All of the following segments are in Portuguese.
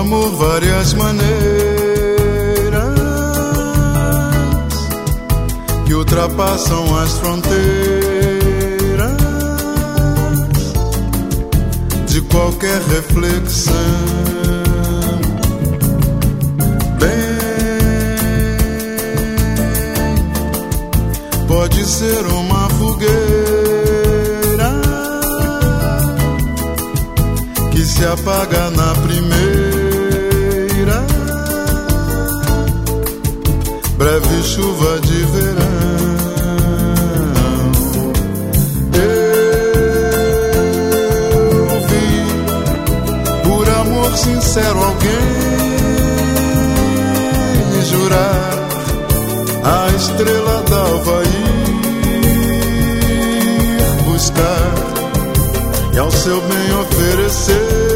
como várias maneiras que ultrapassam as fronteiras de qualquer reflexão. Bem, pode ser uma fogueira que se apaga na primeira breve chuva de verão. Eu vi, por amor sincero, alguém jurar a estrela d'alva ir buscar e ao seu bem oferecer.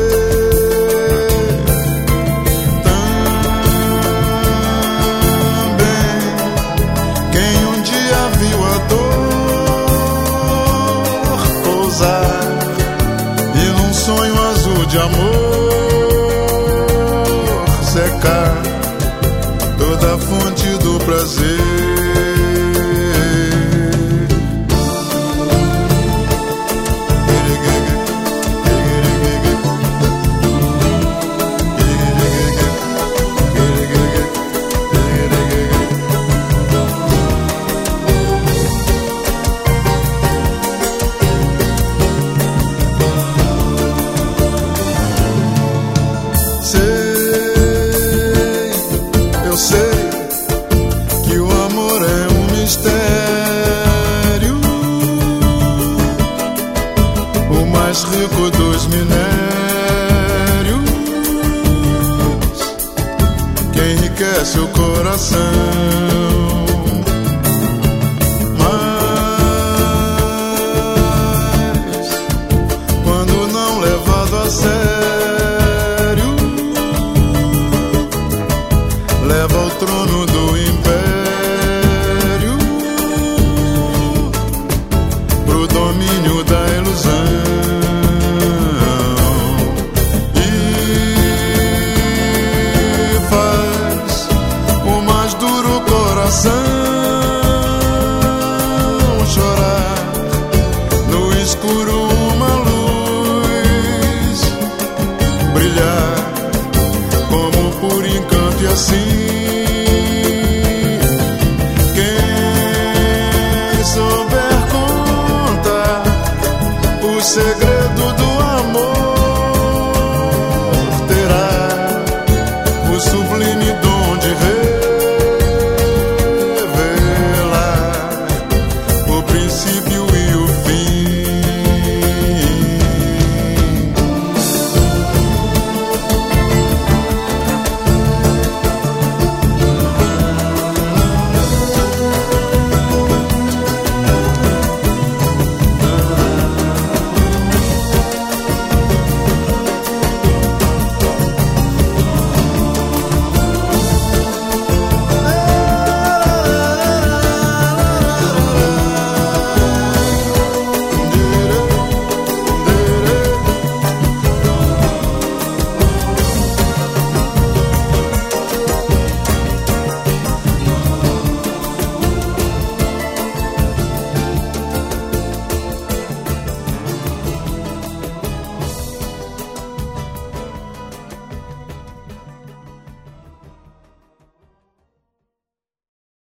De amor secar toda a fonte do prazer. Eu sei que o amor é um mistério, o mais rico dos minérios, que enriquece o coração. Mas quando não levado a sério, leva ao trono do império, pro domínio da ilusão. E faz o mais duro coração chorar no escuro, uma luz brilhar como por encanto, e assim